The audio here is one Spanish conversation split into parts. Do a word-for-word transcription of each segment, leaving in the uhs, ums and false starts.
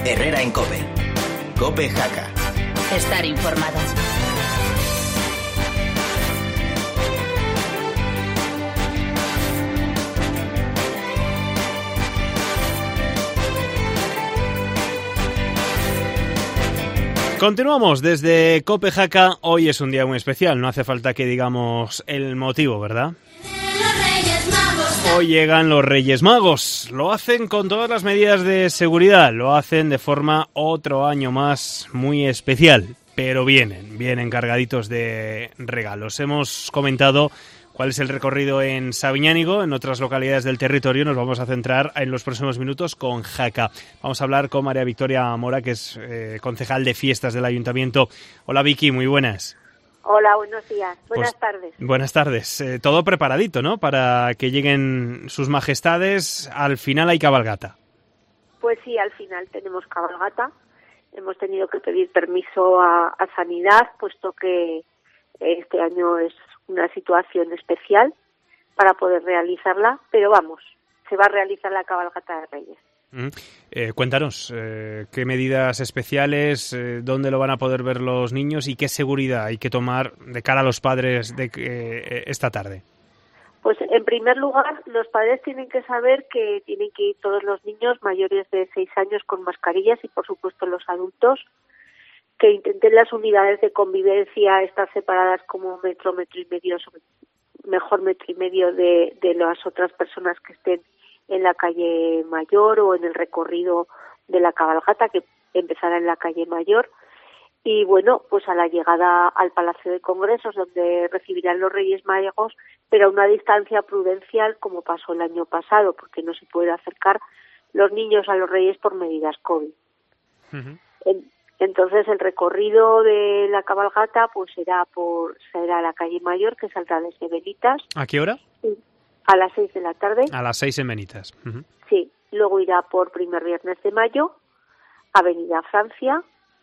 Herrera en COPE. COPE Jaca. Estar informado. Continuamos desde COPE Jaca. Hoy es un día muy especial, no hace falta que digamos el motivo, ¿verdad? Hoy llegan los Reyes Magos. Lo hacen con todas las medidas de seguridad, lo hacen de forma otro año más muy especial, pero vienen, vienen cargaditos de regalos. Hemos comentado cuál es el recorrido en Sabiñánigo, en otras localidades del territorio. Nos vamos a centrar en los próximos minutos con Jaca. Vamos a hablar con María Victoria Mora, que es eh, concejal de fiestas del Ayuntamiento. Hola Vicky, muy buenas. Hola, buenos días. Buenas pues, tardes. Buenas tardes. Eh, todo preparadito, ¿no? Para que lleguen sus majestades. Al final hay cabalgata. Pues sí, al final tenemos cabalgata. Hemos tenido que pedir permiso a, a Sanidad, puesto que este año es una situación especial para poder realizarla, pero vamos, se va a realizar la cabalgata de Reyes. Mm. Eh, cuéntanos, eh, ¿qué medidas especiales, eh, dónde lo van a poder ver los niños y qué seguridad hay que tomar de cara a los padres de eh, esta tarde? Pues en primer lugar, los padres tienen que saber que tienen que ir todos los niños mayores de seis años con mascarillas y por supuesto los adultos, que intenten las unidades de convivencia estar separadas como metro, metro y medio, mejor metro y medio de, de las otras personas que estén en la calle Mayor o en el recorrido de la cabalgata, que empezará en la calle Mayor. Y bueno, pues a la llegada al Palacio de Congresos, donde recibirán los Reyes Magos, pero a una distancia prudencial, como pasó el año pasado, porque no se puede acercar los niños a los Reyes por medidas COVID. Uh-huh. En, entonces el recorrido de la cabalgata pues será por será la calle Mayor, que saldrá desde Benitas. ¿A qué hora? A las seis de la tarde. A las seis en Benitas. Uh-huh. Sí, luego irá por Primer Viernes de Mayo, Avenida Francia,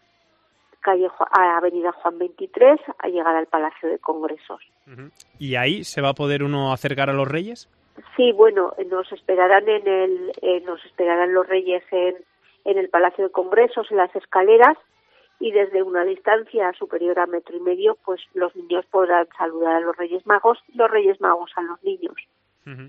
calle a Avenida Juan veintitrés, a llegar al Palacio de Congresos. Uh-huh. ¿Y ahí se va a poder uno acercar a los Reyes? Sí, bueno, nos esperarán en el eh, nos esperarán los Reyes en en el Palacio de Congresos, en las escaleras, y desde una distancia superior a metro y medio, pues los niños podrán saludar a los Reyes Magos, los Reyes Magos a los niños. Uh-huh.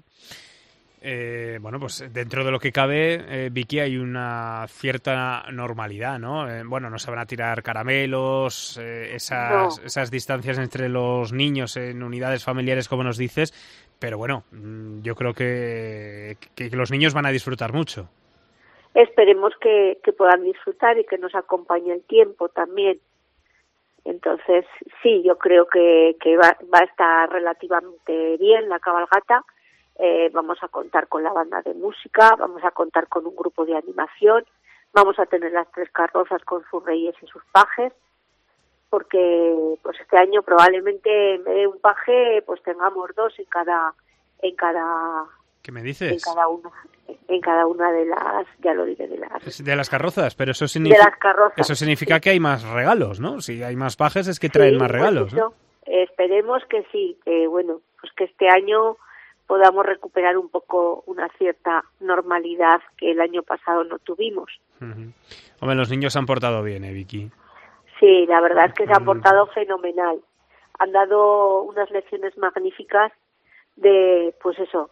Eh, bueno, pues dentro de lo que cabe, eh, Vicky, hay una cierta normalidad, ¿no? Eh, bueno, no se van a tirar caramelos, eh, esas, no. esas distancias entre los niños en unidades familiares, como nos dices, pero bueno, yo creo que, que, que los niños van a disfrutar mucho. Esperemos que, que puedan disfrutar y que nos acompañe el tiempo también. Entonces, sí, yo creo que, que va, va a estar relativamente bien la cabalgata. Eh, vamos a contar con la banda de música, vamos a contar con un grupo de animación, vamos a tener las tres carrozas con sus reyes y sus pajes, porque pues este año probablemente en vez de un paje pues tengamos dos en cada en cada ¿Qué me dices? En cada una, en cada una de las, ya lo diré, de las... De las carrozas, pero eso significa... De las carrozas. Eso significa sí. que hay más regalos, ¿no? Si hay más pajes es que traen sí, más regalos, pues ¿no? Esperemos que sí, que bueno, pues que este año podamos recuperar un poco una cierta normalidad que el año pasado no tuvimos. Uh-huh. Hombre, los niños se han portado bien, ¿eh, Vicky? Sí, la verdad es que se han portado fenomenal. Han dado unas lecciones magníficas de, pues eso,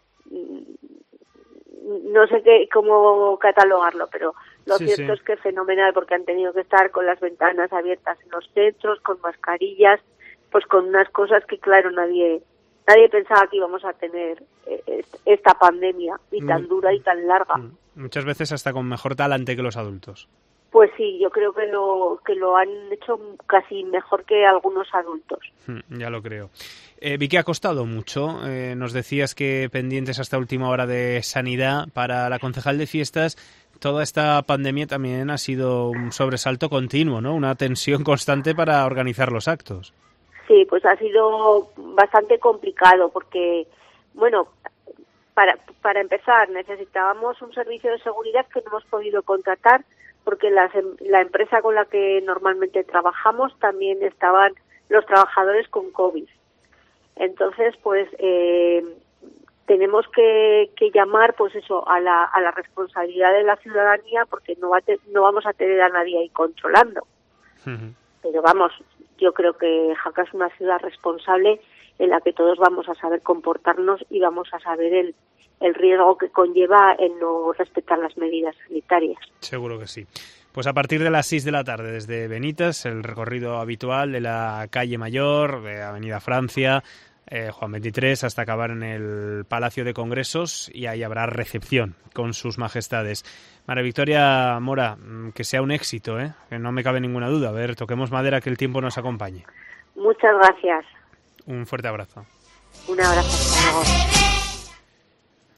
no sé qué cómo catalogarlo, pero lo sí, cierto sí. es que es fenomenal, porque han tenido que estar con las ventanas abiertas en los centros, con mascarillas, pues con unas cosas que claro nadie nadie pensaba que íbamos a tener eh, esta pandemia y tan dura y tan larga. Muchas veces hasta con mejor talante que los adultos. Pues sí, yo creo que lo que lo han hecho casi mejor que algunos adultos. Ya lo creo. Eh, Vicky, ha costado mucho. Eh, nos decías que pendientes hasta última hora de sanidad. Para la concejal de fiestas, toda esta pandemia también ha sido un sobresalto continuo, ¿no? Una tensión constante para organizar los actos. Sí, pues ha sido bastante complicado porque, bueno, para, para empezar necesitábamos un servicio de seguridad que no hemos podido contratar porque las, la empresa con la que normalmente trabajamos también estaban los trabajadores con COVID. Entonces, pues, eh, tenemos que, que llamar, pues eso, a la, a la responsabilidad de la ciudadanía, porque no, va a te, no vamos a tener a nadie ahí controlando. Uh-huh. Pero vamos, yo creo que Jaca es una ciudad responsable en la que todos vamos a saber comportarnos y vamos a saber el, el riesgo que conlleva el no respetar las medidas sanitarias. Seguro que sí. Pues a partir de las seis de la tarde, desde Benitas, el recorrido habitual de la calle Mayor, de Avenida Francia, eh, Juan veintitrés, hasta acabar en el Palacio de Congresos, y ahí habrá recepción con sus majestades. María Victoria Mora, que sea un éxito, ¿eh? Que no me cabe ninguna duda. A ver, toquemos madera, que el tiempo nos acompañe. Muchas gracias. Un fuerte abrazo. Un abrazo. Hasta luego.